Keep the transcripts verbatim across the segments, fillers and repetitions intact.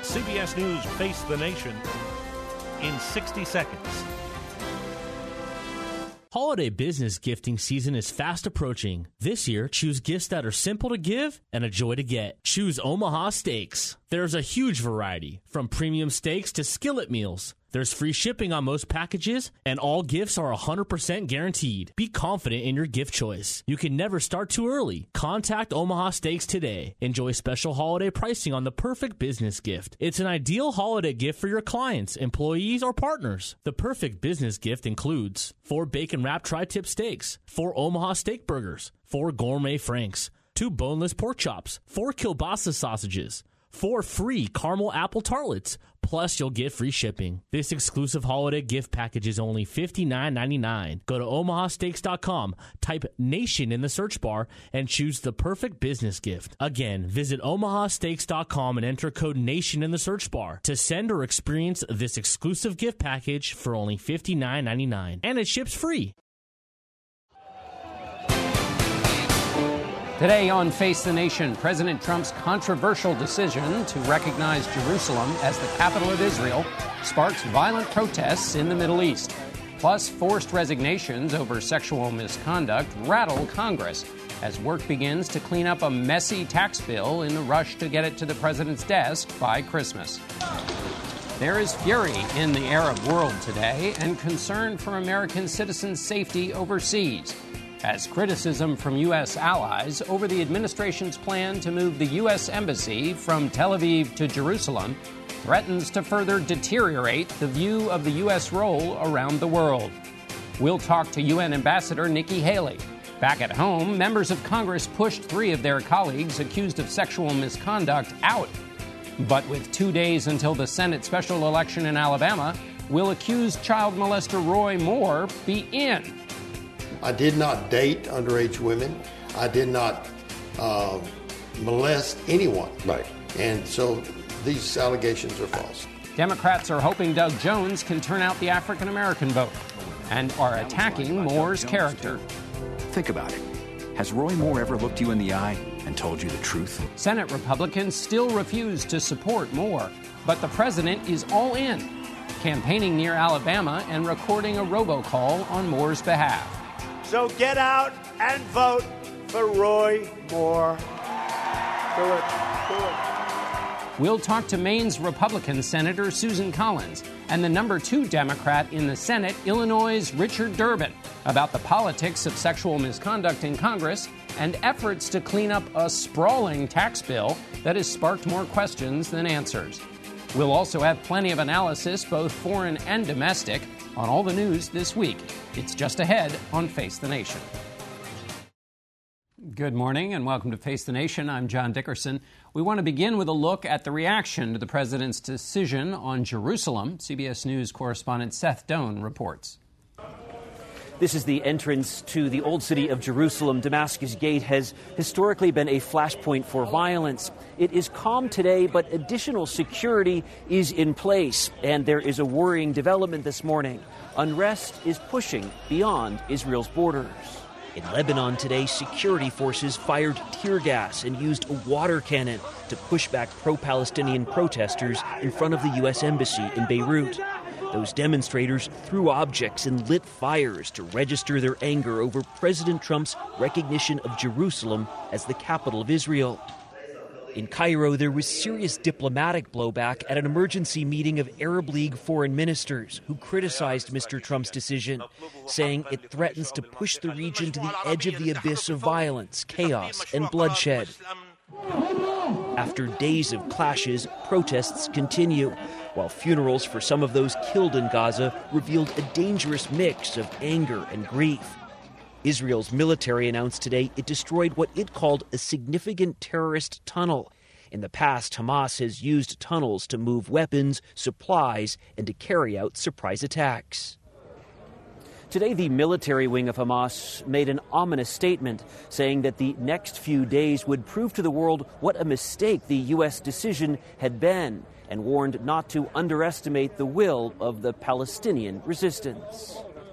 C B S News Face the Nation in sixty seconds. Holiday business gifting season is fast approaching. This year, choose gifts that are simple to give and a joy to get. Choose Omaha Steaks. There's a huge variety, from premium steaks to skillet meals. There's free shipping on most packages, and all gifts are one hundred percent guaranteed. Be confident in your gift choice. You can never start too early. Contact Omaha Steaks today. Enjoy special holiday pricing on the perfect business gift. It's an ideal holiday gift for your clients, employees, or partners. The perfect business gift includes four bacon-wrapped tri-tip steaks, four Omaha steak burgers, four gourmet franks, two boneless pork chops, four kielbasa sausages, four free caramel apple tartlets, plus you'll get free shipping. This exclusive holiday gift package is only fifty-nine ninety-nine. Go to omaha steaks dot com, type NATION in the search bar, and choose the perfect business gift. Again, visit omaha steaks dot com and enter code NATION in the search bar to send or experience this exclusive gift package for only fifty-nine ninety-nine. And it ships free. Today on Face the Nation, President Trump's controversial decision to recognize Jerusalem as the capital of Israel sparks violent protests in the Middle East. Plus, forced resignations over sexual misconduct rattle Congress as work begins to clean up a messy tax bill in the rush to get it to the president's desk by Christmas. There is fury in the Arab world today and concern for American citizens' safety overseas, as criticism from U S allies over the administration's plan to move the U S embassy from Tel Aviv to Jerusalem threatens to further deteriorate the view of the U S role around the world. We'll talk to U N Ambassador Nikki Haley. Back at home, members of Congress pushed three of their colleagues accused of sexual misconduct out. But with two days until the Senate special election in Alabama, will accused child molester Roy Moore be in? I did not date underage women. I did not uh, molest anyone. Right. And so these allegations are false. Democrats are hoping Doug Jones can turn out the African-American vote and are attacking Moore's character. Think about it. Has Roy Moore ever looked you in the eye and told you the truth? Senate Republicans still refuse to support Moore, but the president is all in, campaigning near Alabama and recording a robocall on Moore's behalf. So get out and vote for Roy Moore. Do it. Do it. We'll talk to Maine's Republican Senator Susan Collins and the number two Democrat in the Senate, Illinois' Richard Durbin, about the politics of sexual misconduct in Congress and efforts to clean up a sprawling tax bill that has sparked more questions than answers. We'll also have plenty of analysis, both foreign and domestic, on all the news this week. It's just ahead on Face the Nation. Good morning and welcome to Face the Nation. I'm John Dickerson. We want to begin with a look at the reaction to the president's decision on Jerusalem. C B S News correspondent Seth Doane reports. This is the entrance to the old city of Jerusalem. Damascus Gate has historically been a flashpoint for violence. It is calm today, but additional security is in place. And there is a worrying development this morning. Unrest is pushing beyond Israel's borders. In Lebanon today, security forces fired tear gas and used a water cannon to push back pro-Palestinian protesters in front of the U S Embassy in Beirut. Those demonstrators threw objects and lit fires to register their anger over President Trump's recognition of Jerusalem as the capital of Israel. In Cairo, there was serious diplomatic blowback at an emergency meeting of Arab League foreign ministers who criticized Mister Trump's decision, saying it threatens to push the region to the edge of the abyss of violence, chaos, and bloodshed. After days of clashes, protests continue, while funerals for some of those killed in Gaza revealed a dangerous mix of anger and grief. Israel's military announced today it destroyed what it called a significant terrorist tunnel. In the past, Hamas has used tunnels to move weapons, supplies, and to carry out surprise attacks. Today, the military wing of Hamas made an ominous statement, saying that the next few days would prove to the world what a mistake the U S decision had been, and warned not to underestimate the will of the Palestinian resistance.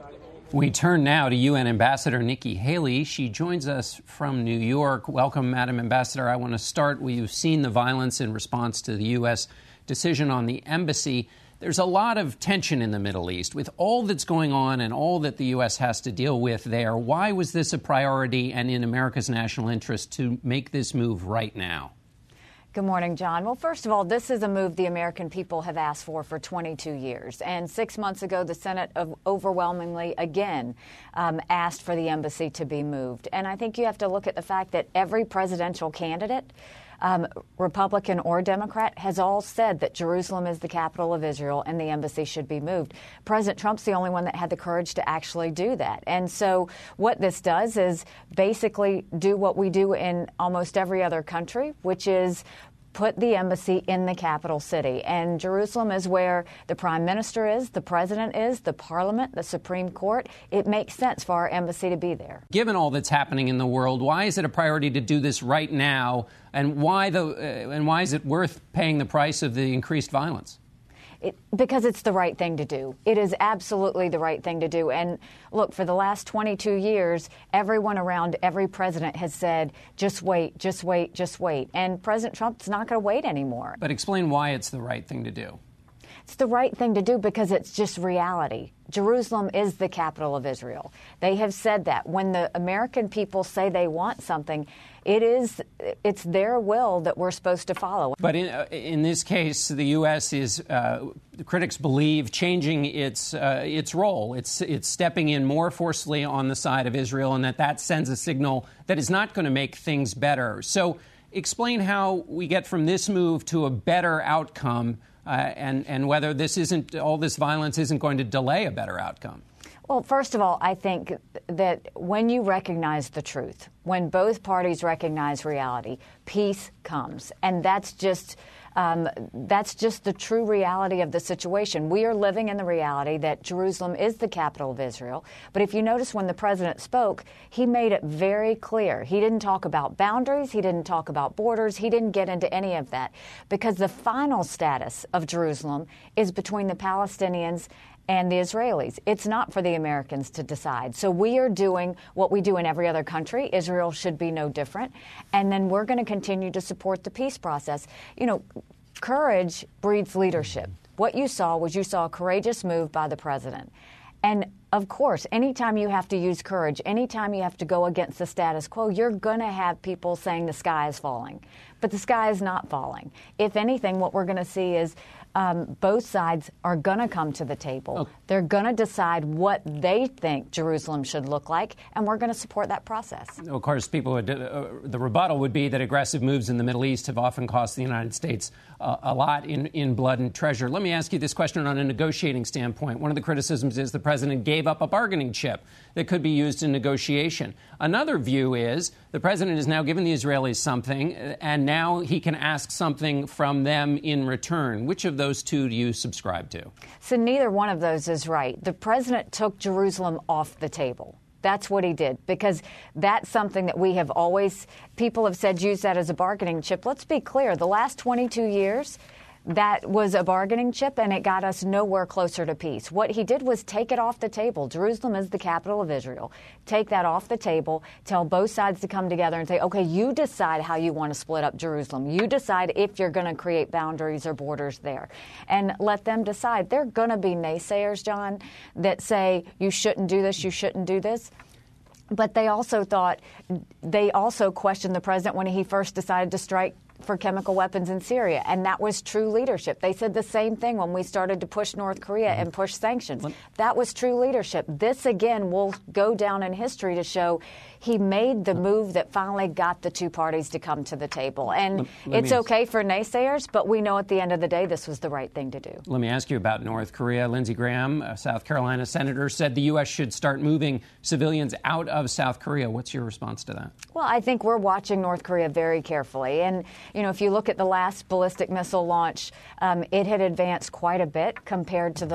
We turn now to U N Ambassador Nikki Haley. She joins us from New York. Welcome, Madam Ambassador. I want to start with you've seen the violence in response to the U S decision on the embassy. There's a lot of tension in the Middle East. With all that's going on and all that the U S has to deal with there, why was this a priority and in America's national interest to make this move right now? Good morning, John. Well, first of all, this is a move the American people have asked for for twenty-two years. And six months ago, the Senate overwhelmingly again um, asked for the embassy to be moved. And I think you have to look at the fact that every presidential candidate, um, Republican or Democrat, has all said that Jerusalem is the capital of Israel and the embassy should be moved. President Trump's the only one that had the courage to actually do that. And so what this does is basically do what we do in almost every other country, which is put the embassy in the capital city. And Jerusalem is where the prime minister is, the president is, the parliament, the Supreme Court. It makes sense for our embassy to be there. Given all that's happening in the world, why is it a priority to do this right now? And why the uh, and why is it worth paying the price of the increased violence? It, because it's the right thing to do. It is absolutely the right thing to do. And look, for the last twenty-two years, everyone around every president has said, just wait, just wait, just wait. And President Trump's not going to wait anymore. But explain why it's the right thing to do. It's the right thing to do because it's just reality. Jerusalem is the capital of Israel. They have said that. When the American people say they want something, it is it's their will that we're supposed to follow. But in, uh, in this case, the U S is, uh, critics believe, changing its uh, its role. It's it's stepping in more forcefully on the side of Israel, and that that sends a signal that is not going to make things better. So explain how we get from this move to a better outcome. Uh, and, and whether this isn't, all this violence isn't going to delay a better outcome. Well, first of all, I think that when you recognize the truth, when both parties recognize reality, peace comes. And that's just um, that's just the true reality of the situation. We are living in the reality that Jerusalem is the capital of Israel. But if you notice when the president spoke, he made it very clear. He didn't talk about boundaries. He didn't talk about borders. He didn't get into any of that because the final status of Jerusalem is between the Palestinians and the Israelis. It's not for the Americans to decide. So we are doing what we do in every other country. Israel should be no different. And then we're going to continue to support the peace process. You know, courage breeds leadership. What you saw was you saw a courageous move by the president. And of course, anytime you have to use courage, anytime you have to go against the status quo, you're going to have people saying the sky is falling. But the sky is not falling. If anything, what we're going to see is um, both sides are going to come to the table. Okay. They're going to decide what they think Jerusalem should look like, and we're going to support that process. Of course, people would, uh, the rebuttal would be that aggressive moves in the Middle East have often cost the United States uh, a lot in, in blood and treasure. Let me ask you this question on a negotiating standpoint. One of the criticisms is the president gave up a bargaining chip that could be used in negotiation. Another view is the president has now given the Israelis something, and now he can ask something from them in return. Which of those two do you subscribe to? So neither one of those is right. The president took Jerusalem off the table. That's what he did, because that's something that we have always, people have said, use that as a bargaining chip. Let's be clear. The last twenty-two years, that was a bargaining chip, and it got us nowhere closer to peace. What he did was take it off the table. Jerusalem is the capital of Israel. Take that off the table, tell both sides to come together and say, okay, you decide how you want to split up Jerusalem. You decide if you're going to create boundaries or borders there. And let them decide. There are going to be naysayers, John, that say you shouldn't do this, you shouldn't do this. But they also thought, they also questioned the president when he first decided to strike for chemical weapons in Syria, and that was true leadership. They said the same thing when we started to push North Korea and push sanctions. That was true leadership. This, again, will go down in history to show he made the move that finally got the two parties to come to the table. And let, let it's okay for naysayers, but we know at the end of the day this was the right thing to do. Let me ask you about North Korea. Lindsey Graham, a South Carolina senator, said the U S should start moving civilians out of South Korea. What's your response to that? Well, I think we're watching North Korea very carefully. And, you know, if you look at the last ballistic missile launch, um, it had advanced quite a bit compared to the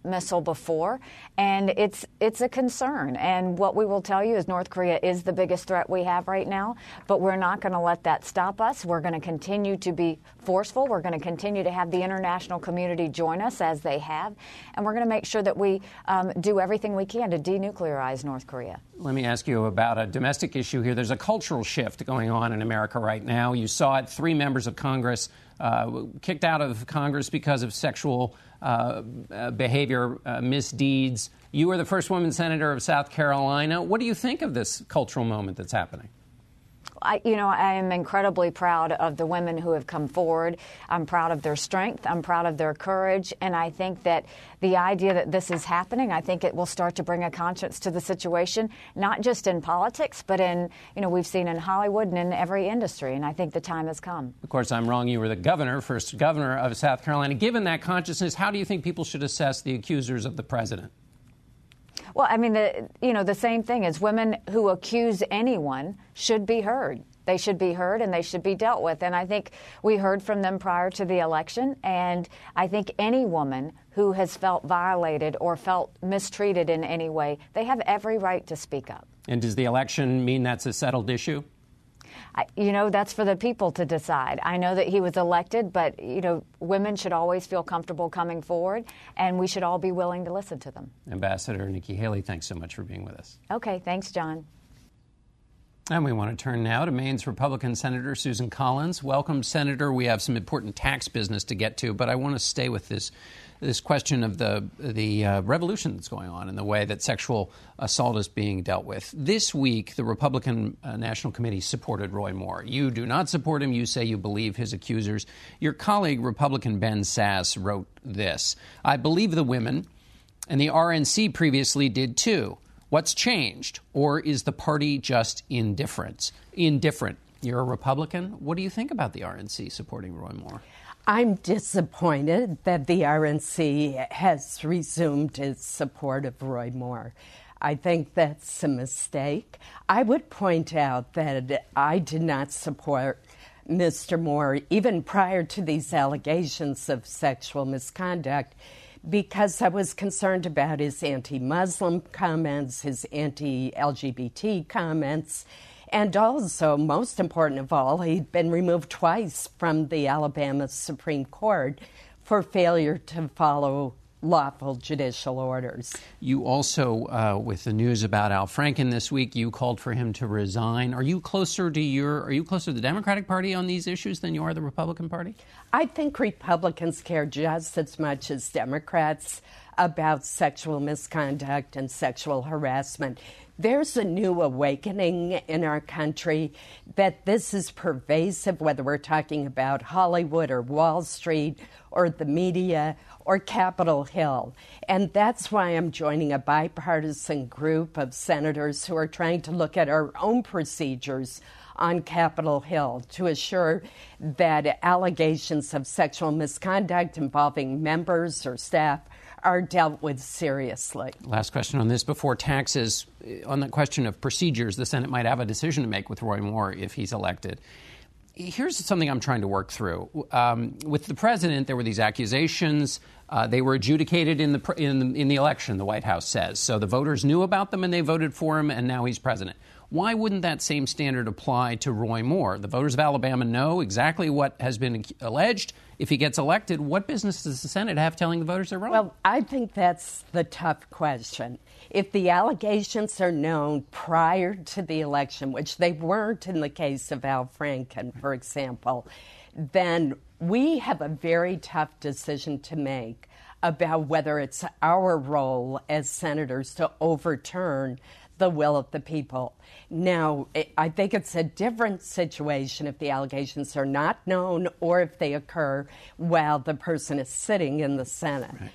missile before, and it's it's a concern. And what we will tell you is North Korea is the biggest threat we have right now, but we're not going to let that stop us. We're going to continue to be forceful. We're going to continue to have the international community join us as they have, and we're going to make sure that we um, do everything we can to denuclearize North Korea. Let me ask you about a domestic issue here. There's a cultural shift going on in America right now. You saw it. Three members of Congress uh, kicked out of Congress because of sexual uh, uh, behavior, uh, misdeeds. You were the first woman senator of South Carolina. What do you think of this cultural moment that's happening? I, you know, I am incredibly proud of the women who have come forward. I'm proud of their strength. I'm proud of their courage. And I think that the idea that this is happening, I think it will start to bring a conscience to the situation, not just in politics, but in, you know, we've seen in Hollywood and in every industry. And I think the time has come. Of course, I'm wrong. You were the governor, first governor of South Carolina. Given that consciousness, how do you think people should assess the accusers of the president? Well, I mean, the, you know, the same thing is women who accuse anyone should be heard. They should be heard and they should be dealt with. And I think we heard from them prior to the election. And I think any woman who has felt violated or felt mistreated in any way, they have every right to speak up. And does the election mean that's a settled issue? I, you know, that's for the people to decide. I know that he was elected, but, you know, women should always feel comfortable coming forward, and we should all be willing to listen to them. Ambassador Nikki Haley, thanks so much for being with us. Okay, thanks, John. And we want to turn now to Maine's Republican Senator Susan Collins. Welcome, Senator. We have some important tax business to get to, but I want to stay with this this question of the the uh, revolution that's going on and the way that sexual assault is being dealt with. This week, the Republican uh, National Committee supported Roy Moore. You do not support him. You say you believe his accusers. Your colleague, Republican Ben Sasse, wrote this: I believe the women, and the R N C previously did too. What's changed? Or is the party just indifferent? Indifferent. You're a Republican. What do you think about the R N C supporting Roy Moore? I'm disappointed that the R N C has resumed its support of Roy Moore. I think that's a mistake. I would point out that I did not support Mister Moore even prior to these allegations of sexual misconduct because I was concerned about his anti-Muslim comments, his anti-L G B T comments, and also, most important of all, he'd been removed twice from the Alabama Supreme Court for failure to follow lawful judicial orders. You also, uh, with the news about Al Franken this week, you called for him to resign. Are you closer to your, are you closer to the Democratic Party on these issues than you are the Republican Party? I think Republicans care just as much as Democrats about sexual misconduct and sexual harassment. There's a new awakening in our country that this is pervasive, whether we're talking about Hollywood or Wall Street or the media or Capitol Hill. And that's why I'm joining a bipartisan group of senators who are trying to look at our own procedures on Capitol Hill to assure that allegations of sexual misconduct involving members or staff are dealt with seriously. Last question on this before taxes. On the question of procedures, the Senate might have a decision to make with Roy Moore if he's elected. Here's something I'm trying to work through. Um, with the president, there were these accusations. Uh, they were adjudicated in the, in the in the election, the White House says. So the voters knew about them and they voted for him, and now he's president. Why wouldn't that same standard apply to Roy Moore? The voters of Alabama know exactly what has been alleged. If he gets elected, what business does the Senate have telling the voters they're wrong? Well, I think that's the tough question. If the allegations are known prior to the election, which they weren't in the case of Al Franken, for example, then we have a very tough decision to make about whether it's our role as senators to overturn the will of the people. Now, I think it's a different situation if the allegations are not known or if they occur while the person is sitting in the Senate. Right.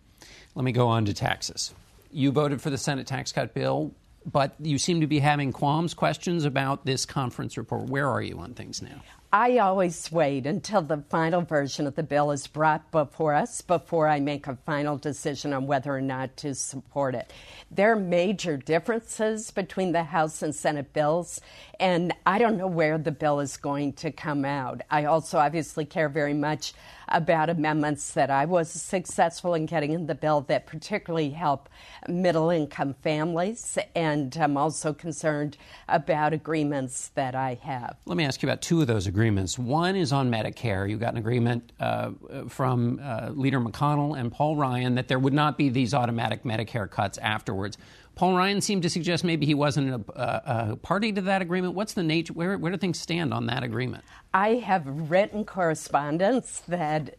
Let me go on to taxes. You voted for the Senate tax cut bill, but you seem to be having qualms, questions about this conference report. Where are you on things now? I always wait until the final version of the bill is brought before us before I make a final decision on whether or not to support it. There are major differences between the House and Senate bills, and I don't know where the bill is going to come out. I also obviously care very much about amendments that I was successful in getting in the bill that particularly help middle-income families, and I'm also concerned about agreements that I have. Let me ask you about two of those agreements. One is on Medicare. You got an agreement uh, from uh, Leader McConnell and Paul Ryan that there would not be these automatic Medicare cuts afterwards. Paul Ryan seemed to suggest maybe he wasn't a, a, a party to that agreement. What's the nature? Where, where do things stand on that agreement? I have written correspondence that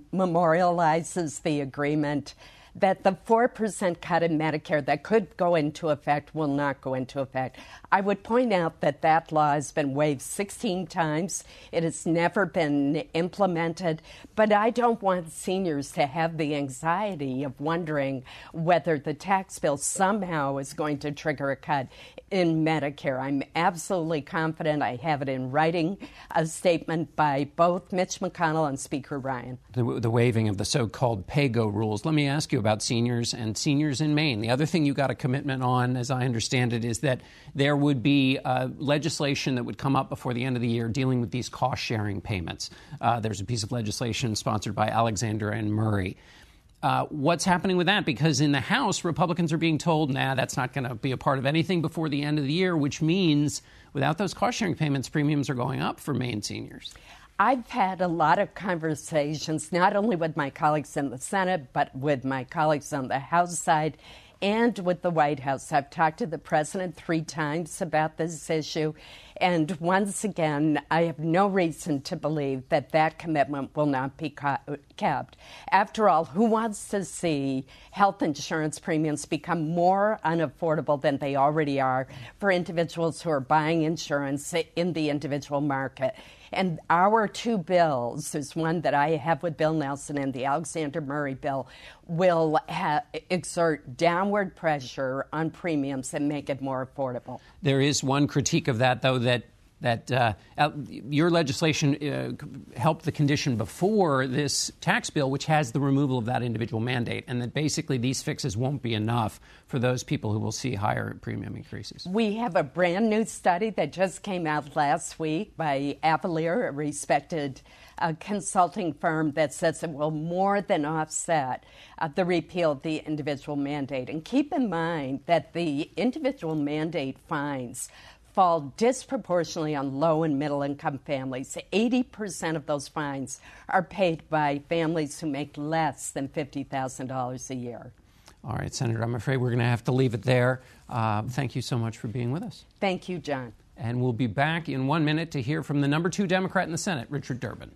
memorializes the agreement that the four percent cut in Medicare that could go into effect will not go into effect. I would point out that that law has been waived sixteen times. It has never been implemented. But I don't want seniors to have the anxiety of wondering whether the tax bill somehow is going to trigger a cut in Medicare. I'm absolutely confident. I have it in writing, a statement by both Mitch McConnell and Speaker Ryan. The, the waiving of the so-called pay-go rules. Let me ask you about seniors and seniors in Maine. The other thing you got a commitment on, as I understand it, is that there would be uh, legislation that would come up before the end of the year dealing with these cost-sharing payments. Uh, there's a piece of legislation sponsored by Alexander and Murray. Uh, what's happening with that? Because in the House, Republicans are being told, nah, that's not going to be a part of anything before the end of the year, which means without those cost-sharing payments, premiums are going up for Maine seniors. I've had a lot of conversations, not only with my colleagues in the Senate, but with my colleagues on the House side and with the White House. I've talked to the president three times about this issue. And once again, I have no reason to believe that that commitment will not be kept. After all, who wants to see health insurance premiums become more unaffordable than they already are for individuals who are buying insurance in the individual market? And our two bills, there's one that I have with Bill Nelson and the Alexander Murray bill, will ha- exert downward pressure on premiums and make it more affordable. There is one critique of that, though, that that uh, your legislation uh, helped the condition before this tax bill, which has the removal of that individual mandate, and that basically these fixes won't be enough for those people who will see higher premium increases. We have a brand new study that just came out last week by Avalier, a respected uh, consulting firm, that says it will more than offset uh, the repeal of the individual mandate. And keep in mind that the individual mandate fines fall disproportionately on low and middle income families. eighty percent of those fines are paid by families who make less than fifty thousand dollars a year. All right, Senator, I'm afraid we're going to have to leave it there. Uh, thank you so much for being with us. Thank you, John. And we'll be back in one minute to hear from the number two Democrat in the Senate, Richard Durbin.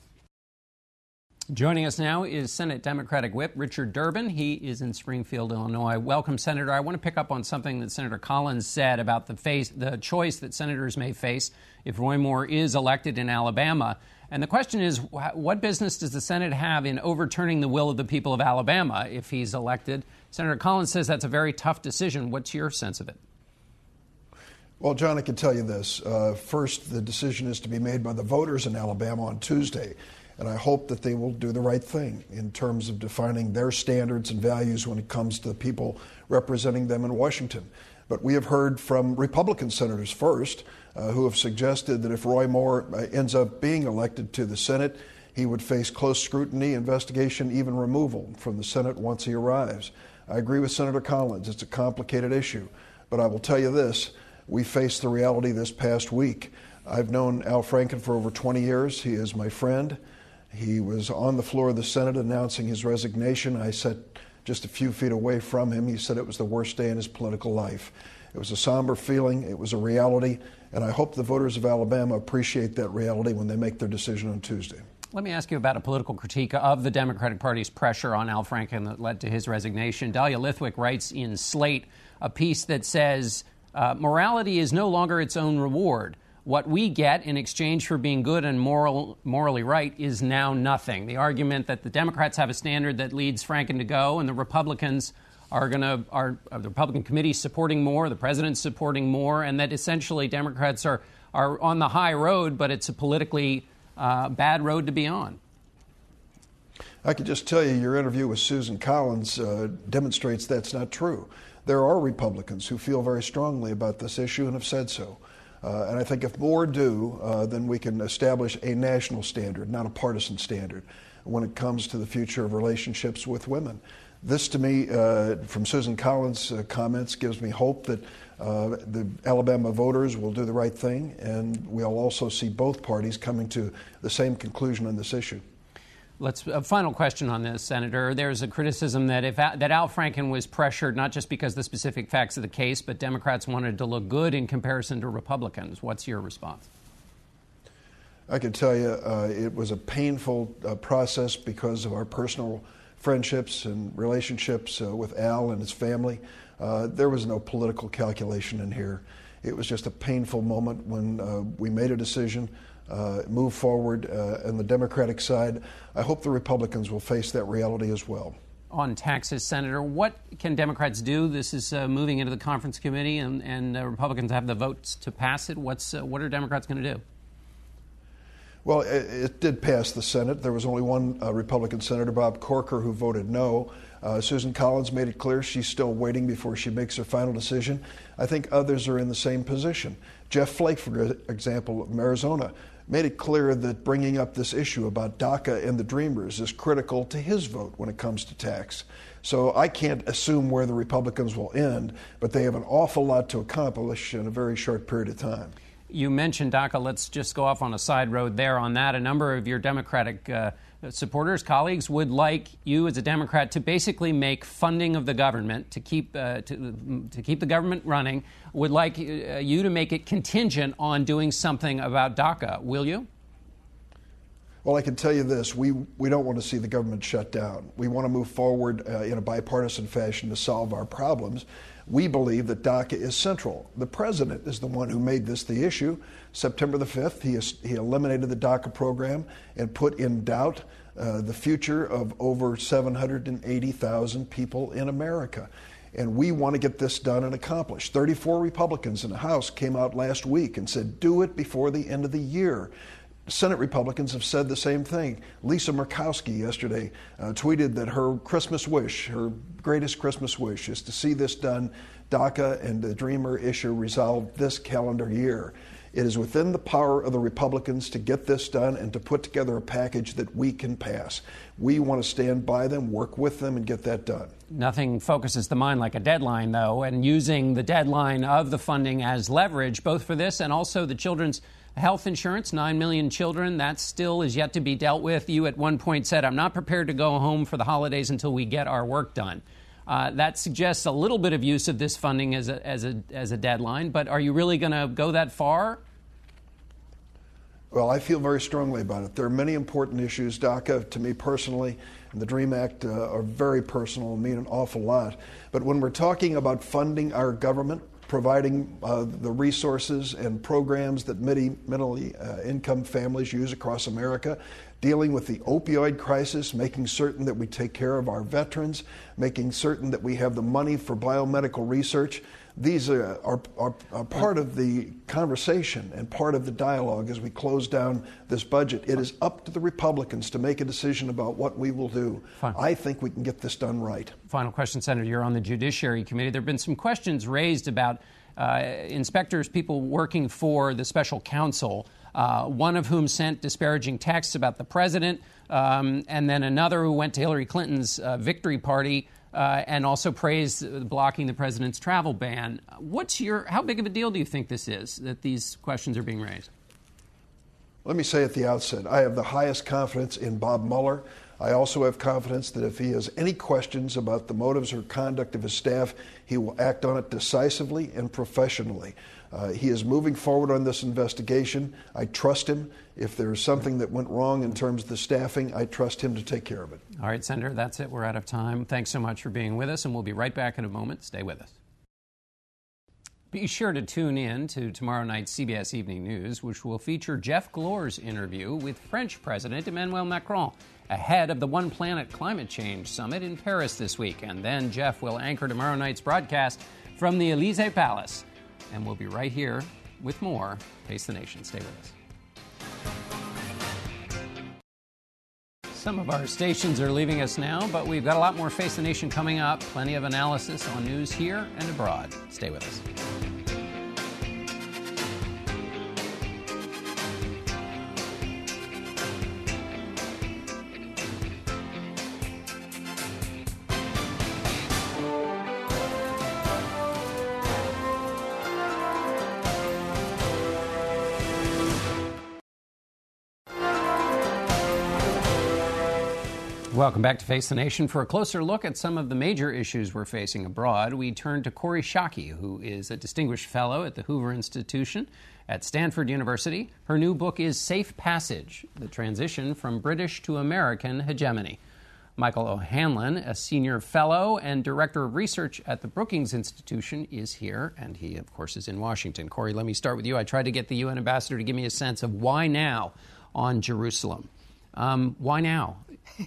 Joining us now is Senate Democratic Whip Richard Durbin. He is in Springfield, Illinois. Welcome, Senator. I want to pick up on something that Senator Collins said about the face, the choice that senators may face if Roy Moore is elected in Alabama. And the question is, what business does the Senate have in overturning the will of the people of Alabama if he's elected? Senator Collins says that's a very tough decision. What's your sense of it? Well, John, I can tell you this. Uh, first, the decision is to be made by the voters in Alabama on Tuesday. And I hope that they will do the right thing in terms of defining their standards and values when it comes to the people representing them in Washington. But we have heard from Republican senators first, uh, who have suggested that if Roy Moore uh, ends up being elected to the Senate, he would face close scrutiny, investigation, even removal from the Senate once he arrives. I agree with Senator Collins. It's a complicated issue. But I will tell you this, we faced the reality this past week. I've known Al Franken for over twenty years. He is my friend. He was on the floor of the Senate announcing his resignation. I sat just a few feet away from him. He said it was the worst day in his political life. It was a somber feeling. It was a reality. And I hope the voters of Alabama appreciate that reality when they make their decision on Tuesday. Let me ask you about a political critique of the Democratic Party's pressure on Al Franken that led to his resignation. Dahlia Lithwick writes in Slate a piece that says, uh, morality is no longer its own reward. What we get in exchange for being good and moral, morally right is now nothing. The argument that the Democrats have a standard that leads Franken to go and the Republicans are going to, are, are the Republican committee supporting more, the president's supporting more, and that essentially Democrats are, are on the high road, but it's a politically uh, bad road to be on. I could just tell you your interview with Susan Collins uh, demonstrates that's not true. There are Republicans who feel very strongly about this issue and have said so. Uh, and I think if more do, uh, then we can establish a national standard, not a partisan standard. when it comes to the future of relationships with women. This, to me, uh, from Susan Collins' uh, comments, gives me hope that uh, the Alabama voters will do the right thing, and we'll also see both parties coming to the same conclusion on this issue. Let's a final question on this, Senator. There's a criticism that if that Al Franken was pressured not just because of the specific facts of the case, but Democrats wanted to look good in comparison to Republicans. What's your response? I can tell you uh, it was a painful uh, process because of our personal friendships and relationships uh, with Al and his family. Uh, there was no political calculation in here. It was just a painful moment when uh, we made a decision, uh, move forward uh, on the Democratic side. I hope the Republicans will face that reality as well. On taxes, Senator, what can Democrats do? This is uh, moving into the conference committee, and, and uh, Republicans have the votes to pass it. What's uh, what are Democrats going to do? Well, it, it did pass the Senate. There was only one uh, Republican Senator, Bob Corker, who voted no. Uh, Susan Collins made it clear she's still waiting before she makes her final decision. I think others are in the same position. Jeff Flake, for example, from Arizona, made it clear that bringing up this issue about DACA and the Dreamers is critical to his vote when it comes to tax. So I can't assume where the Republicans will end, but they have an awful lot to accomplish in a very short period of time. You mentioned DACA. Let's just go off on a side road there on that. A number of your Democratic uh, supporters, colleagues, would like you as a Democrat to basically make funding of the government, to keep uh, to, to keep the government running, would like uh, you to make it contingent on doing something about DACA. Will you? Well, I can tell you this. We, we don't want to see the government shut down. We want to move forward uh, in a bipartisan fashion to solve our problems. We believe that DACA is central. The president is the one who made this the issue. September the fifth, he, is, he eliminated the DACA program and put in doubt uh, the future of over seven hundred eighty thousand people in America. And we want to get this done and accomplished. thirty-four Republicans in the House came out last week and said, do it before the end of the year. Senate Republicans have said the same thing. Lisa Murkowski yesterday uh, tweeted that her Christmas wish, her greatest Christmas wish, is to see this done, DACA and the Dreamer issue resolved this calendar year. It is within the power of the Republicans to get this done and to put together a package that we can pass. We want to stand by them, work with them, and get that done. Nothing focuses the mind like a deadline, though, and using the deadline of the funding as leverage, both for this and also the children's health insurance, nine million children, that still is yet to be dealt with. You at one point said, I'm not prepared to go home for the holidays until we get our work done. Uh, that suggests a little bit of use of this funding as a, as a, as a deadline, but are you really going to go that far? Well, I feel very strongly about it. There are many important issues. DACA, to me personally, and the DREAM Act uh, are very personal and mean an awful lot. But when we're talking about funding our government, providing uh, the resources and programs that middle uh, income families use across America, dealing with the opioid crisis, making certain that we take care of our veterans, making certain that we have the money for biomedical research. These are, are, are, are part of the conversation and part of the dialogue as we close down this budget. It is up to the Republicans to make a decision about what we will do. Fine. I think we can get this done right. Final question, Senator. You're on the Judiciary Committee. There have been some questions raised about uh, inspectors, people working for the special counsel, uh, one of whom sent disparaging texts about the president, um, and then another who went to Hillary Clinton's uh, victory party Uh, and also praised uh, blocking the president's travel ban. What's your, how big of a deal do you think this is, that these questions are being raised? Let me say at the outset, I have the highest confidence in Bob Mueller. I also have confidence that if he has any questions about the motives or conduct of his staff, he will act on it decisively and professionally. Uh, he is moving forward on this investigation. I trust him. If there's something that went wrong in terms of the staffing, I trust him to take care of it. All right, Senator, that's it. We're out of time. Thanks so much for being with us, and we'll be right back in a moment. Stay with us. Be sure to tune in to tomorrow night's C B S Evening News, which will feature Jeff Glore's interview with French President Emmanuel Macron ahead of the One Planet Climate Change Summit in Paris this week. And then Jeff will anchor tomorrow night's broadcast from the Elysee Palace. And we'll be right here with more Face the Nation. Stay with us. Some of our stations are leaving us now, but we've got a lot more Face the Nation coming up. Plenty of analysis on news here and abroad. Stay with us. Welcome back to Face the Nation. For a closer look at some of the major issues we're facing abroad, we turn to Kori Schake, who is a distinguished fellow at the Hoover Institution at Stanford University. Her new book is Safe Passage, The Transition from British to American Hegemony. Michael O'Hanlon, a senior fellow and director of research at the Brookings Institution, is here, and he, of course, is in Washington. Kori, let me start with you. I tried to get the U N ambassador to give me a sense of why now on Jerusalem. Um, why now?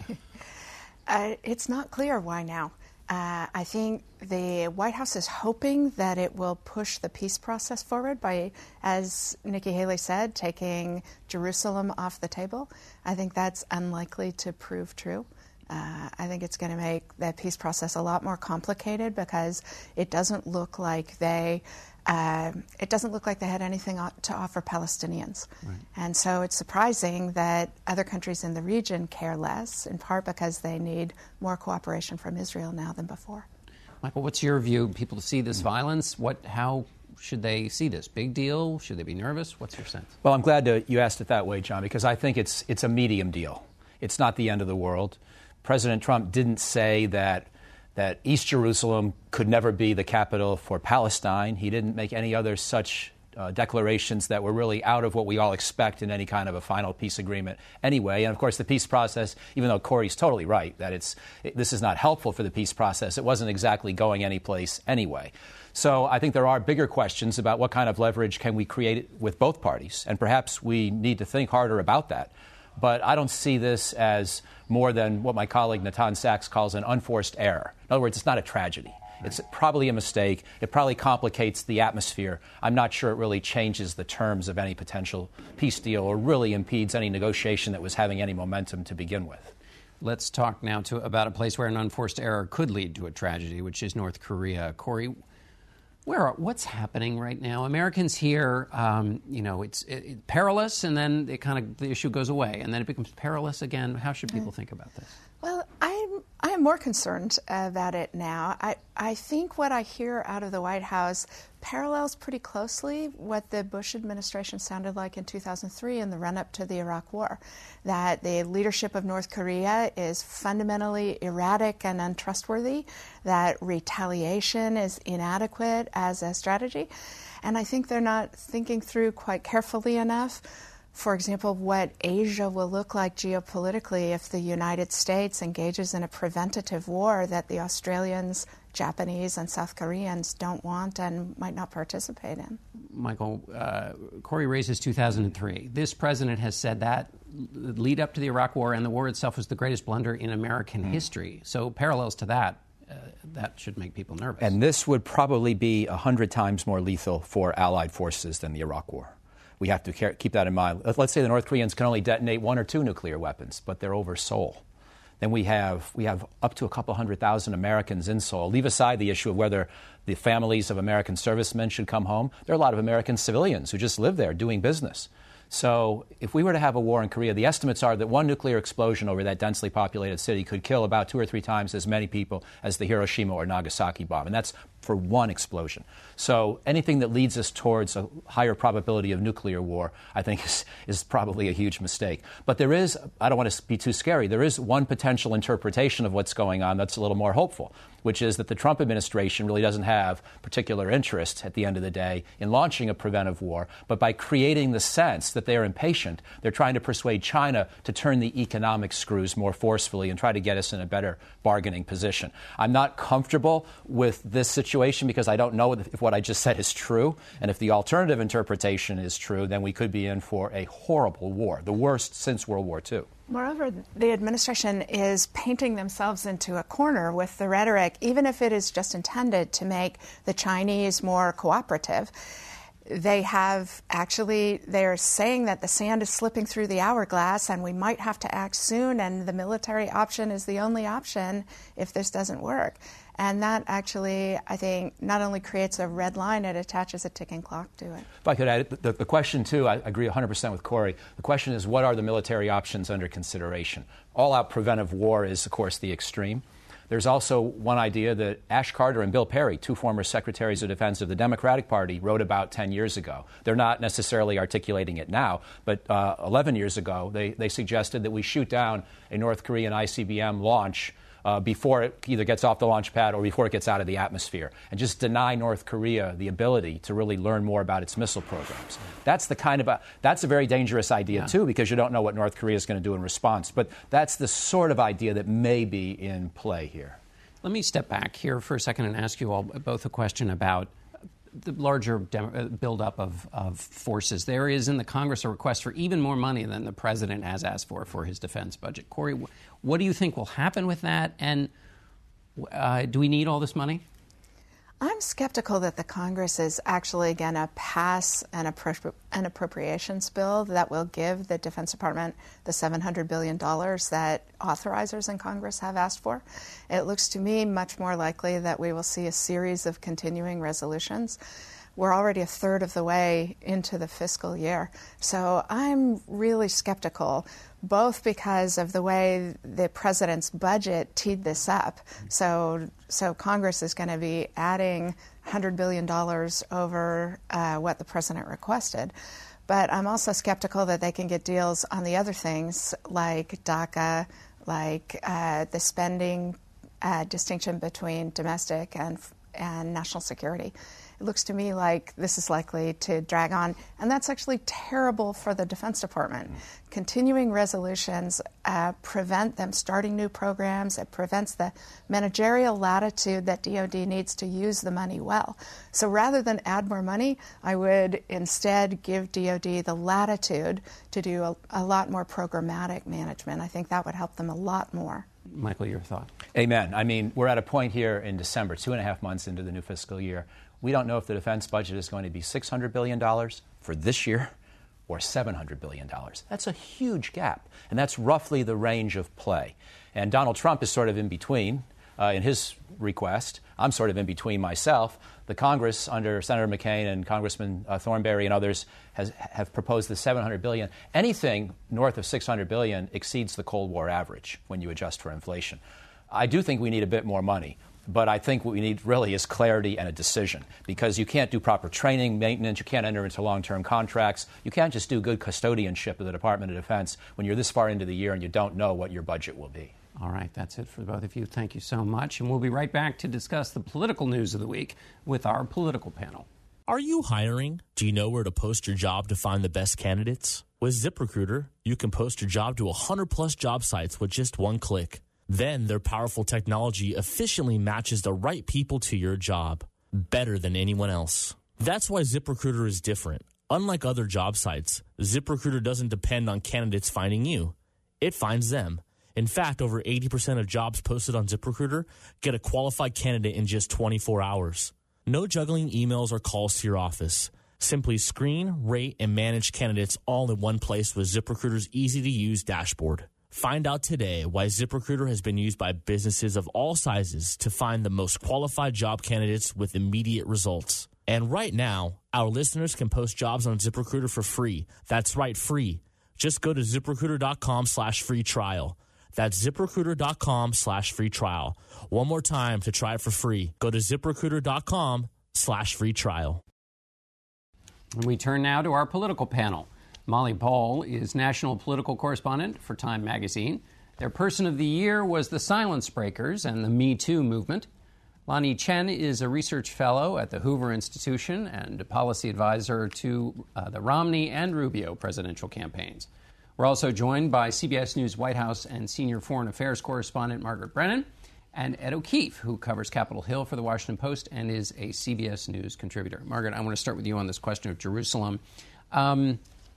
Uh, it's not clear why now. Uh, I think the White House is hoping that it will push the peace process forward by, as Nikki Haley said, taking Jerusalem off the table. I think that's unlikely to prove true. Uh, I think it's going to make that peace process a lot more complicated because it doesn't look like they uh, it doesn't look like they had anything to offer Palestinians. Right. And so it's surprising that other countries in the region care less, in part because they need more cooperation from Israel now than before. Michael, what's your view? People see this violence. What? How should they see this? Big deal? Should they be nervous? What's your sense? Well, I'm glad to, you asked it that way, John, because I think it's it's a medium deal. It's not the end of the world. President Trump didn't say that that East Jerusalem could never be the capital for Palestine. He didn't make any other such uh, declarations that were really out of what we all expect in any kind of a final peace agreement anyway. And, of course, the peace process, even though Kori's totally right that it's it, this is not helpful for the peace process, it wasn't exactly going anyplace anyway. So I think there are bigger questions about what kind of leverage can we create with both parties, and perhaps we need to think harder about that. But I don't see this as more than what my colleague Natan Sachs calls an unforced error. In other words, it's not a tragedy. It's probably a mistake. It probably complicates the atmosphere. I'm not sure it really changes the terms of any potential peace deal or really impedes any negotiation that was having any momentum to begin with. Let's talk now to, about a place where an unforced error could lead to a tragedy, which is North Korea. Kori, Where are, what's happening right now? Americans here, um, you know, it's it, it, perilous, and then it kind of the issue goes away, and then it becomes perilous again. How should people think about this? Well, I'm I'm more concerned about it now. I I think what I hear out of the White House parallels pretty closely what the Bush administration sounded like in two thousand three in the run-up to the Iraq War, that the leadership of North Korea is fundamentally erratic and untrustworthy, that retaliation is inadequate as a strategy, and I think they're not thinking through quite carefully enough, for example, what Asia will look like geopolitically if the United States engages in a preventative war that the Australians, Japanese, and South Koreans don't want and might not participate in. Michael, uh, Kori raises two thousand three. This president has said that lead up to the Iraq War and the war itself was the greatest blunder in American mm. history. So parallels to that, uh, that should make people nervous. And this would probably be a hundred times more lethal for Allied forces than the Iraq War. We have to keep that in mind. Let's say the North Koreans can only detonate one or two nuclear weapons, but they're over Seoul. Then we have we have up to a couple hundred thousand Americans in Seoul. Leave aside the issue of whether the families of American servicemen should come home. There are a lot of American civilians who just live there doing business. So if we were to have a war in Korea, the estimates are that one nuclear explosion over that densely populated city could kill about two or three times as many people as the Hiroshima or Nagasaki bomb. And that's for one explosion. So anything that leads us towards a higher probability of nuclear war, I think, is, is probably a huge mistake. But there is, I don't want to be too scary, there is one potential interpretation of what's going on that's a little more hopeful, which is that the Trump administration really doesn't have particular interest at the end of the day in launching a preventive war, but by creating the sense that they're impatient, they're trying to persuade China to turn the economic screws more forcefully and try to get us in a better bargaining position. I'm not comfortable with this situation because I don't know if what I just said is true, and if the alternative interpretation is true, then we could be in for a horrible war, the worst since World War Two. Moreover, the administration is painting themselves into a corner with the rhetoric, even if it is just intended to make the Chinese more cooperative. They have actually, they're saying that the sand is slipping through the hourglass and we might have to act soon, and the military option is the only option if this doesn't work. And that actually, I think, not only creates a red line, it attaches a ticking clock to it. If I could add, the, the question, too, I agree one hundred percent with Kori. The question is, what are the military options under consideration? All-out preventive war is, of course, the extreme. There's also one idea that Ash Carter and Bill Perry, two former secretaries of defense of the Democratic Party, wrote about ten years ago. They're not necessarily articulating it now, but uh, eleven years ago, they, they suggested that we shoot down a North Korean I C B M launch Uh, before it either gets off the launch pad or before it gets out of the atmosphere, and just deny North Korea the ability to really learn more about its missile programs. That's the kind of a, that's a very dangerous idea, yeah. too, because you don't know what North Korea is going to do in response. But that's the sort of idea that may be in play here. Let me step back here for a second and ask you all both a question about the larger dem- buildup of, of forces. There is in the Congress a request for even more money than the president has asked for for his defense budget. Corey, what do you think will happen with that? And uh, do we need all this money? I'm skeptical that the Congress is actually going to pass an, appro- an appropriations bill that will give the Defense Department the seven hundred billion dollars that authorizers in Congress have asked for. It looks to me much more likely that we will see a series of continuing resolutions. We're already a third of the way into the fiscal year. So I'm really skeptical, both because of the way the president's budget teed this up. So so Congress is going to be adding one hundred billion dollars over uh, what the president requested. But I'm also skeptical that they can get deals on the other things like DACA, like uh, the spending uh, distinction between domestic and and national security. It looks to me like this is likely to drag on, and that's actually terrible for the Defense Department. Mm. Continuing resolutions uh, prevent them starting new programs. It prevents the managerial latitude that D O D needs to use the money well. So rather than add more money, I would instead give D O D the latitude to do a, a lot more programmatic management. I think that would help them a lot more. Michael, your thought? Amen. I mean, we're at a point here in December, two and a half months into the new fiscal year. We don't know if the defense budget is going to be six hundred billion dollars for this year or seven hundred billion dollars. That's a huge gap, and that's roughly the range of play. And Donald Trump is sort of in between uh, in his request. I'm sort of in between myself. The Congress, under Senator McCain and Congressman uh, Thornberry and others, has have proposed the seven hundred billion dollars. Anything north of six hundred billion dollars exceeds the Cold War average when you adjust for inflation. I do think we need a bit more money. But I think what we need really is clarity and a decision, because you can't do proper training, maintenance, you can't enter into long-term contracts, you can't just do good custodianship of the Department of Defense when you're this far into the year and you don't know what your budget will be. All right, that's it for both of you. Thank you so much. And we'll be right back to discuss the political news of the week with our political panel. Are you hiring? Do you know where to post your job to find the best candidates? With ZipRecruiter, you can post your job to one hundred plus job sites with just one click. Then their powerful technology efficiently matches the right people to your job, better than anyone else. That's why ZipRecruiter is different. Unlike other job sites, ZipRecruiter doesn't depend on candidates finding you. It finds them. In fact, over eighty percent of jobs posted on ZipRecruiter get a qualified candidate in just twenty-four hours. No juggling emails or calls to your office. Simply screen, rate, and manage candidates all in one place with ZipRecruiter's easy-to-use dashboard. Find out today why ZipRecruiter has been used by businesses of all sizes to find the most qualified job candidates with immediate results. And right now, our listeners can post jobs on ZipRecruiter for free. That's right, free. Just go to ZipRecruiter.com slash free trial. That's ZipRecruiter.com slash free trial. One more time to try it for free. Go to ZipRecruiter.com slash free trial. And we turn now to our political panel. Molly Ball is national political correspondent for Time magazine. Their person of the year was the Silence Breakers and the Me Too movement. Lanhee Chen is a research fellow at the Hoover Institution and a policy advisor to uh, the Romney and Rubio presidential campaigns. We're also joined by C B S News White House and senior foreign affairs correspondent Margaret Brennan and Ed O'Keefe, who covers Capitol Hill for the Washington Post and is a C B S News contributor. Margaret, I want to start with you on this question of Jerusalem. Um,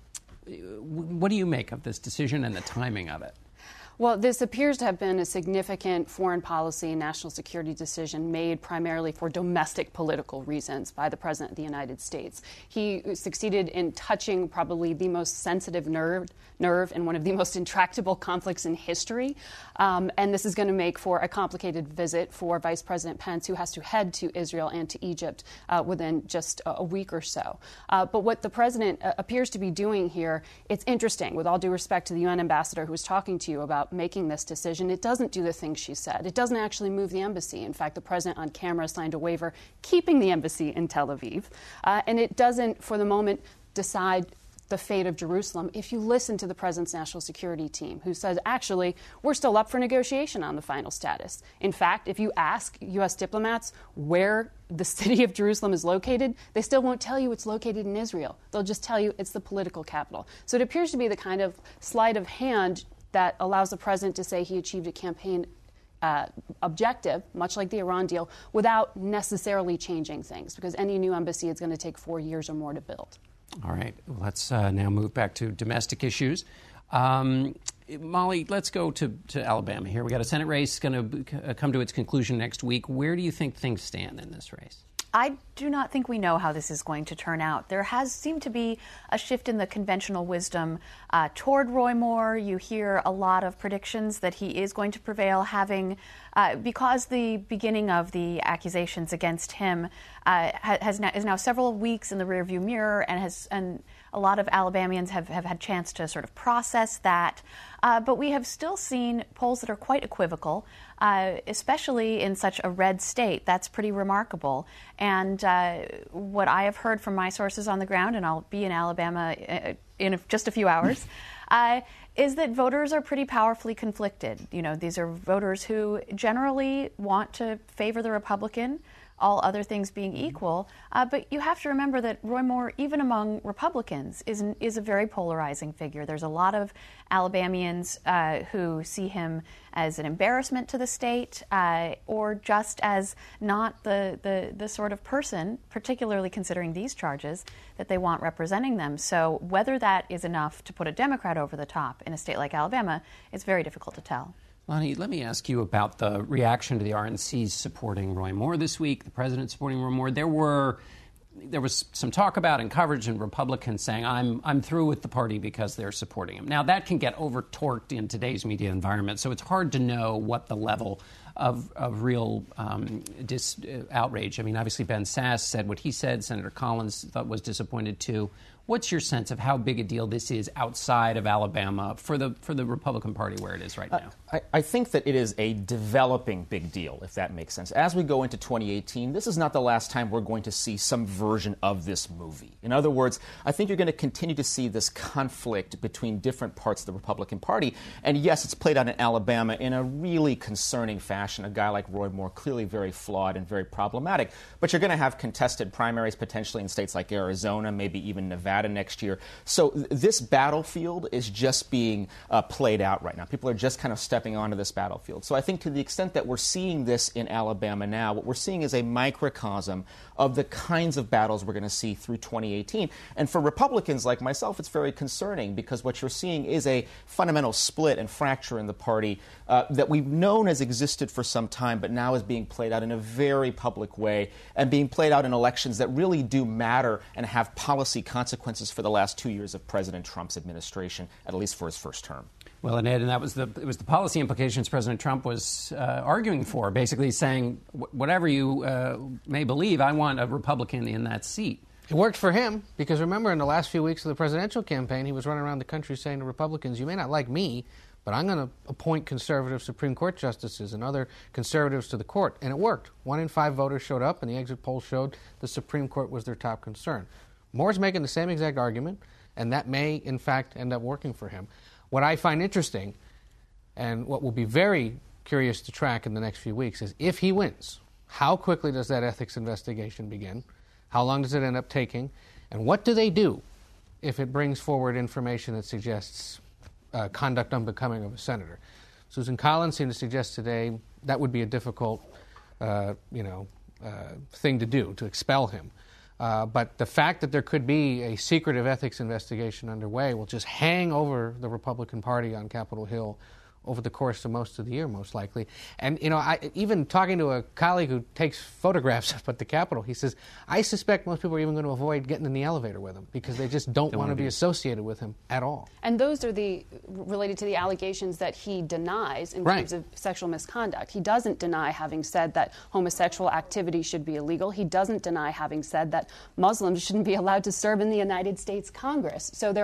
What do you make of this decision and the timing of it? Well, this appears to have been a significant foreign policy and national security decision made primarily for domestic political reasons by the President of the United States. He succeeded in touching probably the most sensitive nerve, nerve in one of the most intractable conflicts in history. Um, and this is going to make for a complicated visit for Vice President Pence, who has to head to Israel and to Egypt uh, within just a, a week or so. Uh, but what the president uh, appears to be doing here, it's interesting, with all due respect to the U N ambassador who was talking to you about about making this decision. It doesn't do the things she said. It doesn't actually move the embassy. In fact, the president on camera signed a waiver keeping the embassy in Tel Aviv. Uh, and it doesn't, for the moment, decide the fate of Jerusalem. If you listen to the president's national security team, who says, actually, we're still up for negotiation on the final status. In fact, if you ask U S diplomats where the city of Jerusalem is located, they still won't tell you it's located in Israel. They'll just tell you it's the political capital. So it appears to be the kind of sleight of hand that allows the president to say he achieved a campaign Uh, objective, much like the Iran deal, without necessarily changing things, because any new embassy is going to take four years or more to build. All right, let's uh, now move back to domestic issues. Um, Molly, let's go to, to Alabama here. We got a Senate race going to come to its conclusion next week. Where do you think things stand in this race? I do not think we know how this is going to turn out. There has seemed to be a shift in the conventional wisdom uh, toward Roy Moore. You hear a lot of predictions that he is going to prevail, having uh, because the beginning of the accusations against him uh, has now, is now several weeks in the rearview mirror, and has and a lot of Alabamians have, have had a chance to sort of process that. Uh, but we have still seen polls that are quite equivocal, uh, especially in such a red state. That's pretty remarkable. And uh, what I have heard from my sources on the ground, and I'll be in Alabama in just a few hours, uh, is that voters are pretty powerfully conflicted. You know, these are voters who generally want to favor the Republican, all other things being equal. Uh, but you have to remember that Roy Moore, even among Republicans, is, an, is a very polarizing figure. There's a lot of Alabamians uh, who see him as an embarrassment to the state uh, or just as not the, the, the sort of person, particularly considering these charges, that they want representing them. So whether that is enough to put a Democrat over the top in a state like Alabama is very difficult to tell. Lonnie, let me ask you about the reaction to the R N C supporting Roy Moore this week, the president supporting Roy Moore. There were there was some talk about and coverage and Republicans saying, I'm I'm through with the party because they're supporting him. Now, that can get over-torqued in today's media environment, so it's hard to know what the level of, of real um, dis, uh, outrage. I mean, obviously, Ben Sasse said what he said. Senator Collins thought was disappointed, too. What's your sense of how big a deal this is outside of Alabama for the for the Republican Party where it is right now? Uh, I, I think that it is a developing big deal, if that makes sense. As we go into twenty eighteen, this is not the last time we're going to see some version of this movie. In other words, I think you're going to continue to see this conflict between different parts of the Republican Party. And yes, it's played out in Alabama in a really concerning fashion. A guy like Roy Moore, clearly very flawed and very problematic. But you're going to have contested primaries potentially in states like Arizona, maybe even Nevada next year. So th- this battlefield is just being uh, played out right now. People are just kind of stepping onto this battlefield. So I think to the extent that we're seeing this in Alabama now, what we're seeing is a microcosm of the kinds of battles we're going to see through twenty eighteen. And for Republicans like myself, it's very concerning because what you're seeing is a fundamental split and fracture in the party uh, that we've known has existed for some time, but now is being played out in a very public way and being played out in elections that really do matter and have policy consequences for the last two years of President Trump's administration, at least for his first term. Well, and Ed, and that was the it was the policy implications President Trump was uh, arguing for, basically saying, whatever you uh, may believe, I want a Republican in that seat. It worked for him because, remember, in the last few weeks of the presidential campaign, he was running around the country saying to Republicans, you may not like me, but I'm going to appoint conservative Supreme Court justices and other conservatives to the court. And it worked. One in five voters showed up, and the exit polls showed the Supreme Court was their top concern. Moore's making the same exact argument, and that may, in fact, end up working for him. What I find interesting, and what will be very curious to track in the next few weeks, is if he wins, how quickly does that ethics investigation begin? How long does it end up taking? And what do they do if it brings forward information that suggests uh, conduct unbecoming of a senator? Susan Collins seemed to suggest today that would be a difficult, uh, you know, uh, thing to do, to expel him. Uh, but the fact that there could be a secretive ethics investigation underway will just hang over the Republican Party on Capitol Hill over the course of most of the year, most likely. And, you know, I, even talking to a colleague who takes photographs up at the Capitol, he says, I suspect most people are even going to avoid getting in the elevator with him because they just don't, don't want to be associated with him at all. And those are the related to the allegations that he denies in right. terms of sexual misconduct. He doesn't deny having said that homosexual activity should be illegal. He doesn't deny having said that Muslims shouldn't be allowed to serve in the United States Congress. So there are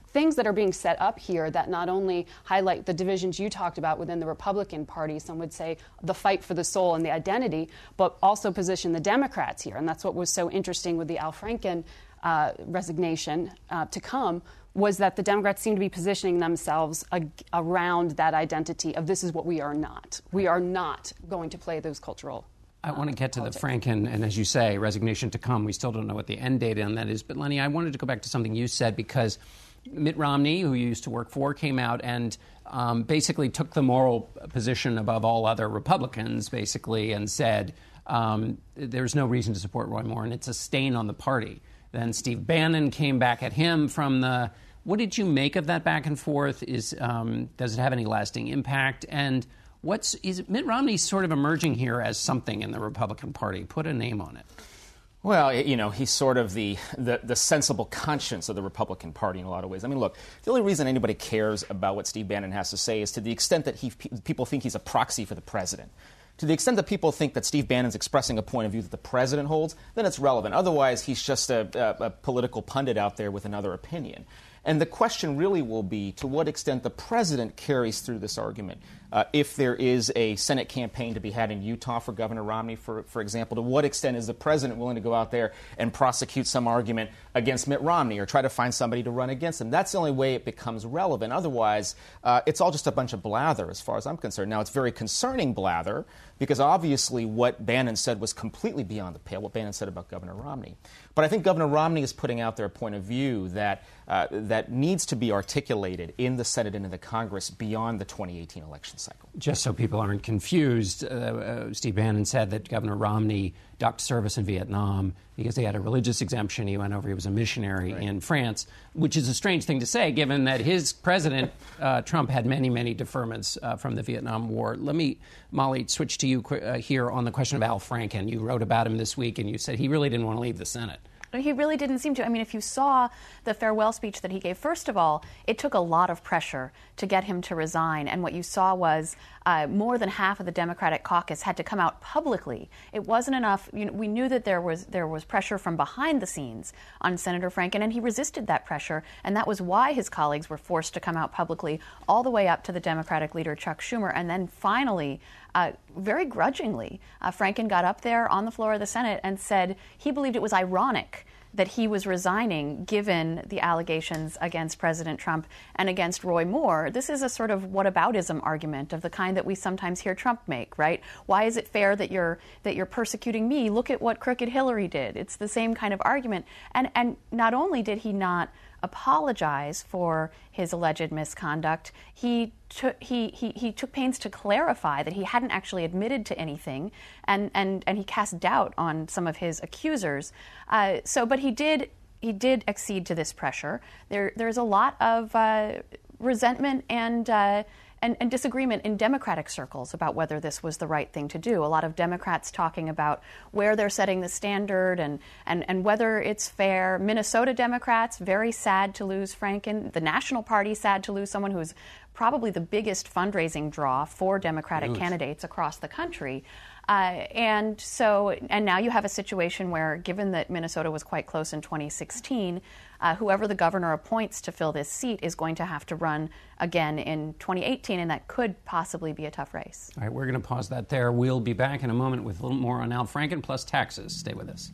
things that are being set up here that not only highlight the divisions you talked about within the Republican Party, some would say the fight for the soul and the identity, but also position the Democrats here. And that's what was so interesting with the Al Franken uh, resignation uh, to come, was that the Democrats seem to be positioning themselves ag- around that identity of this is what we are not. We are not going to play those cultural I want to get to politics. the Franken, and as you say, resignation to come. We still don't know what the end date on that is. But, Lenny, I wanted to go back to something you said, because Mitt Romney, who you used to work for, came out and um, basically took the moral position above all other Republicans, basically, and said um, there's no reason to support Roy Moore, and it's a stain on the party. Then Steve Bannon came back at him from the... What did you make of that back and forth? Is um, does it have any lasting impact? And what's is Mitt Romney sort of emerging here as something in the Republican Party? Put a name on it. Well, you know, he's sort of the, the, the sensible conscience of the Republican Party in a lot of ways. I mean, look, the only reason anybody cares about what Steve Bannon has to say is to the extent that he, people think he's a proxy for the president. To the extent that people think that Steve Bannon's expressing a point of view that the president holds, then it's relevant. Otherwise, he's just a, a, a political pundit out there with another opinion. And the question really will be to what extent the president carries through this argument. Uh, if there is a Senate campaign to be had in Utah for Governor Romney, for, for example, to what extent is the president willing to go out there and prosecute some argument against Mitt Romney or try to find somebody to run against him? That's the only way it becomes relevant. Otherwise, uh, it's all just a bunch of blather as far as I'm concerned. Now, it's very concerning blather because obviously what Bannon said was completely beyond the pale, what Bannon said about Governor Romney. But I think Governor Romney is putting out there a point of view that uh, that needs to be articulated in the Senate and in the Congress beyond the twenty eighteen election cycle. Just so people aren't confused, uh, uh, Steve Bannon said that Governor Romney ducked service in Vietnam because he had a religious exemption. He went over, he was a missionary right. in France, which is a strange thing to say given that his president, uh, Trump, had many, many deferments uh, from the Vietnam War. Let me, Molly, switch to you qu- uh, here on the question of Al Franken. You wrote about him this week and you said he really didn't want to leave the Senate. He really didn't seem to. I mean, if you saw the farewell speech that he gave, first of all, it took a lot of pressure to get him to resign. And what you saw was uh, more than half of the Democratic caucus had to come out publicly. It wasn't enough. You know, we knew that there was there was pressure from behind the scenes on Senator Franken, and he resisted that pressure. And that was why his colleagues were forced to come out publicly, all the way up to the Democratic leader, Chuck Schumer. And then finally, uh, very grudgingly, uh, Franken got up there on the floor of the Senate and said he believed it was ironic that he was resigning given the allegations against President Trump and against Roy Moore. This is a sort of whataboutism argument of the kind that we sometimes hear Trump make, right? Why is it fair that you're that you're persecuting me? Look at what crooked Hillary did. It's the same kind of argument. And and not only did he not apologize for his alleged misconduct, he took he, he he took pains to clarify that he hadn't actually admitted to anything, and and and he cast doubt on some of his accusers. Uh, so, but he did he did accede to this pressure. There there's a lot of uh, resentment and. Uh, And, and disagreement in Democratic circles about whether this was the right thing to do. A lot of Democrats talking about where they're setting the standard and, and, and whether it's fair. Minnesota Democrats, very sad to lose Franken. The National Party, sad to lose someone who's probably the biggest fundraising draw for Democratic Huge. candidates across the country. Uh, and so, and now you have a situation where, given that Minnesota was quite close in twenty sixteen, uh, whoever the governor appoints to fill this seat is going to have to run again in twenty eighteen, and that could possibly be a tough race. All right, we're going to pause that there. We'll be back in a moment with a little more on Al Franken plus taxes. Stay with us.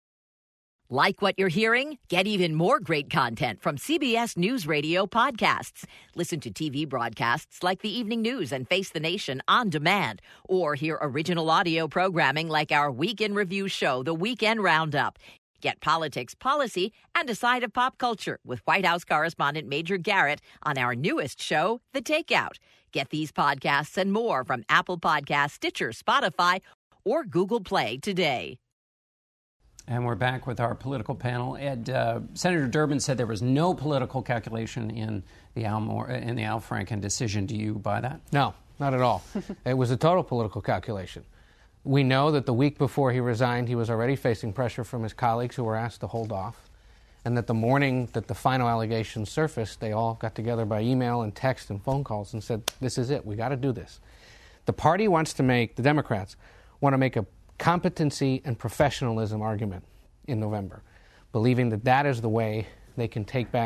Like what you're hearing? Get even more great content from C B S News Radio podcasts. Listen to T V broadcasts like the Evening News and Face the Nation on demand, or hear original audio programming like our weekend review show, The Weekend Roundup. Get politics, policy, and a side of pop culture with White House correspondent Major Garrett on our newest show, The Takeout. Get these podcasts and more from Apple Podcasts, Stitcher, Spotify, or Google Play today. And we're back with our political panel. Ed, uh, Senator Durbin said there was no political calculation in the Al Moore, in the Al Franken decision. Do you buy that? No, not at all. It was a total political calculation. We know that the week before he resigned, he was already facing pressure from his colleagues who were asked to hold off, and that the morning that the final allegations surfaced, they all got together by email and text and phone calls and said, this is it, we got to do this. The party wants to make, the Democrats want to make a competency and professionalism argument in November, believing that that is the way they can take back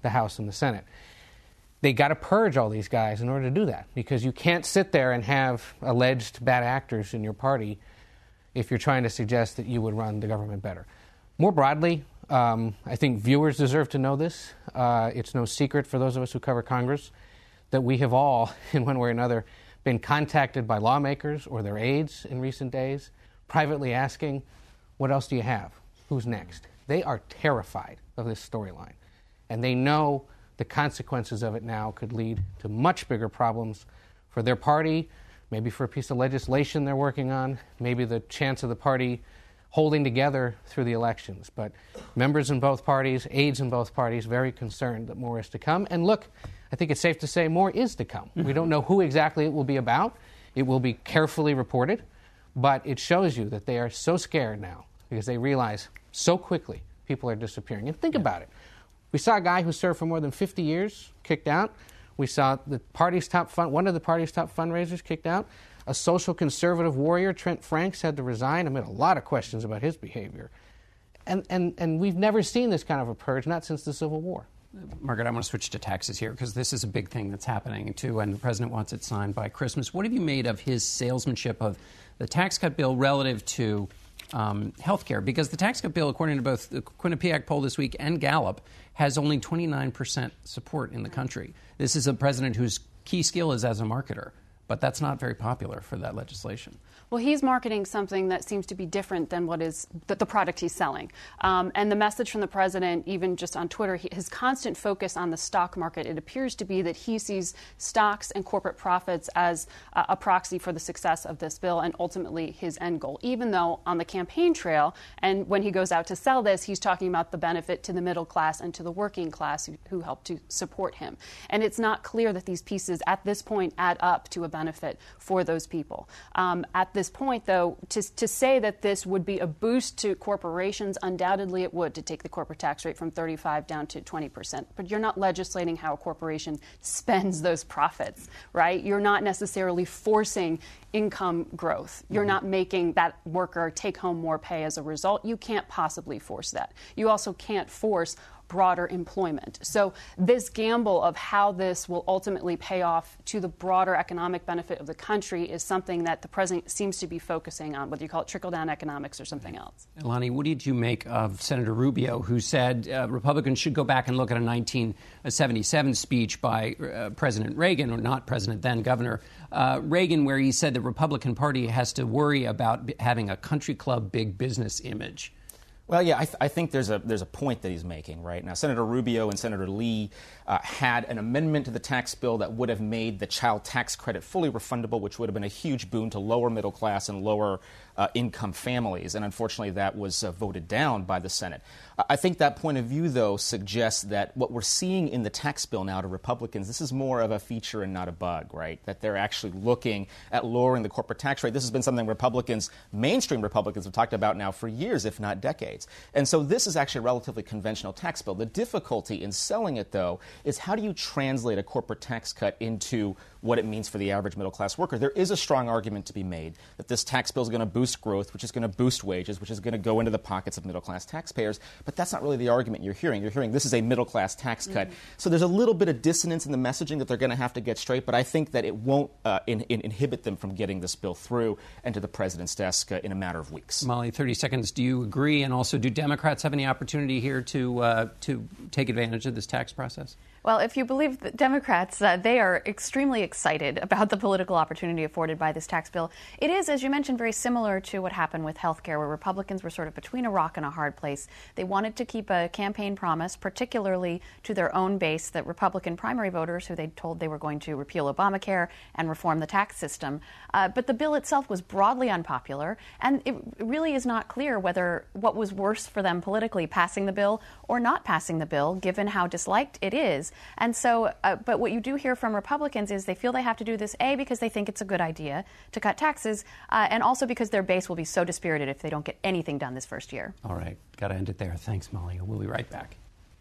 the House and the Senate. They got to purge all these guys in order to do that, because you can't sit there and have alleged bad actors in your party if you're trying to suggest that you would run the government better. More broadly, um, I think viewers deserve to know this. Uh, it's no secret for those of us who cover Congress that we have all, in one way or another, been contacted by lawmakers or their aides in recent days, privately asking, what else do you have? Who's next? They are terrified of this storyline, and they know the consequences of it now could lead to much bigger problems for their party, maybe for a piece of legislation they're working on, maybe the chance of the party holding together through the elections. But members in both parties, aides in both parties, very concerned that more is to come. And look, I think it's safe to say more is to come. Mm-hmm. We don't know who exactly it will be about. It will be carefully reported, but it shows you that they are so scared now because they realize so quickly people are disappearing. And think yeah. about it. We saw a guy who served for more than fifty years kicked out. We saw the party's top fund, one of the party's top fundraisers kicked out. A social conservative warrior, Trent Franks, had to resign amid a lot of questions about his behavior. And, and, and we've never seen this kind of a purge, not since the Civil War. Margaret, I want to switch to taxes here because this is a big thing that's happening, too, and the president wants it signed by Christmas. What have you made of his salesmanship of the tax cut bill relative to um, health care? Because the tax cut bill, according to both the Quinnipiac poll this week and Gallup, has only twenty-nine percent support in the country. This is a president whose key skill is as a marketer, but that's not very popular for that legislation. Well, he's marketing something that seems to be different than what is the, the product he's selling. Um, and the message from the president, even just on Twitter, he, his constant focus on the stock market, it appears to be that he sees stocks and corporate profits as uh, a proxy for the success of this bill and ultimately his end goal, even though on the campaign trail and when he goes out to sell this, he's talking about the benefit to the middle class and to the working class who, who help to support him. And it's not clear that these pieces at this point add up to a benefit for those people. Um, at this point, though, to, to say that this would be a boost to corporations, undoubtedly it would, to take the corporate tax rate from thirty-five down to twenty percent. But you're not legislating how a corporation spends those profits, right? You're not necessarily forcing income growth. You're mm-hmm. not making that worker take home more pay as a result. You can't possibly force that. You also can't force broader employment. So this gamble of how this will ultimately pay off to the broader economic benefit of the country is something that the president seems to be focusing on, whether you call it trickle-down economics or something else. Lonnie, what did you make of Senator Rubio, who said uh, Republicans should go back and look at a nineteen seventy-seven speech by uh, President Reagan, or not President, then Governor uh, Reagan, where he said the Republican Party has to worry about b- having a country club big business image? Well, yeah, I, th- I think there's a there's a point that he's making, right? Now, Senator Rubio and Senator Lee uh, had an amendment to the tax bill that would have made the child tax credit fully refundable, which would have been a huge boon to lower middle class and lower uh, income families. And unfortunately, that was uh, voted down by the Senate. I think that point of view, though, suggests that what we're seeing in the tax bill now to Republicans, this is more of a feature and not a bug, right? That they're actually looking at lowering the corporate tax rate. This has been something Republicans, mainstream Republicans, have talked about now for years, if not decades. And so this is actually a relatively conventional tax bill. The difficulty in selling it, though, is how do you translate a corporate tax cut into what it means for the average middle-class worker? There is a strong argument to be made that this tax bill is going to boost growth, which is going to boost wages, which is going to go into the pockets of middle-class taxpayers. But that's not really the argument you're hearing. You're hearing this is a middle-class tax cut. Mm-hmm. So there's a little bit of dissonance in the messaging that they're going to have to get straight, but I think that it won't uh, in, in, inhibit them from getting this bill through and to the president's desk uh, in a matter of weeks. Molly, thirty seconds. Do you agree? And also, do Democrats have any opportunity here to uh, to take advantage of this tax process? Well, if you believe the Democrats, uh, they are extremely excited about the political opportunity afforded by this tax bill. It is, as you mentioned, very similar to what happened with health care, where Republicans were sort of between a rock and a hard place. They wanted to keep a campaign promise, particularly to their own base, that Republican primary voters, who they told they were going to repeal Obamacare and reform the tax system. Uh, but the bill itself was broadly unpopular, and it really is not clear whether what was worse for them politically, passing the bill or not passing the bill, given how disliked it is. And so, uh, but what you do hear from Republicans is they feel they have to do this, A, because they think it's a good idea to cut taxes, uh, and also because their base will be so dispirited if they don't get anything done this first year. All right. Got to end it there. Thanks, Molly. We'll be right back.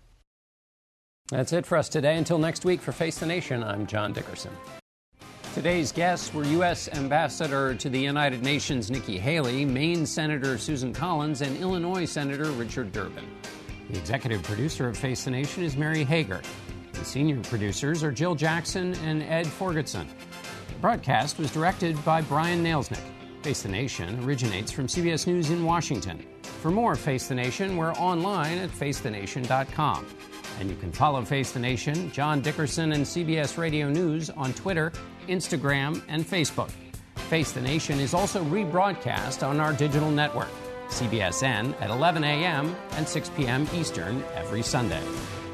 That's it for us today. Until next week, for Face the Nation, I'm John Dickerson. Today's guests were U S Ambassador to the United Nations Nikki Haley, Maine Senator Susan Collins, and Illinois Senator Richard Durbin. The executive producer of Face the Nation is Mary Hager. The senior producers are Jill Jackson and Ed Forgetson. The broadcast was directed by Brian Nailsnick. Face the Nation originates from C B S News in Washington. For more Face the Nation, we're online at face the nation dot com. And you can follow Face the Nation, John Dickerson, and C B S Radio News on Twitter, Instagram, and Facebook. Face the Nation is also rebroadcast on our digital network, C B S N, at eleven a.m. and six p.m. Eastern every Sunday.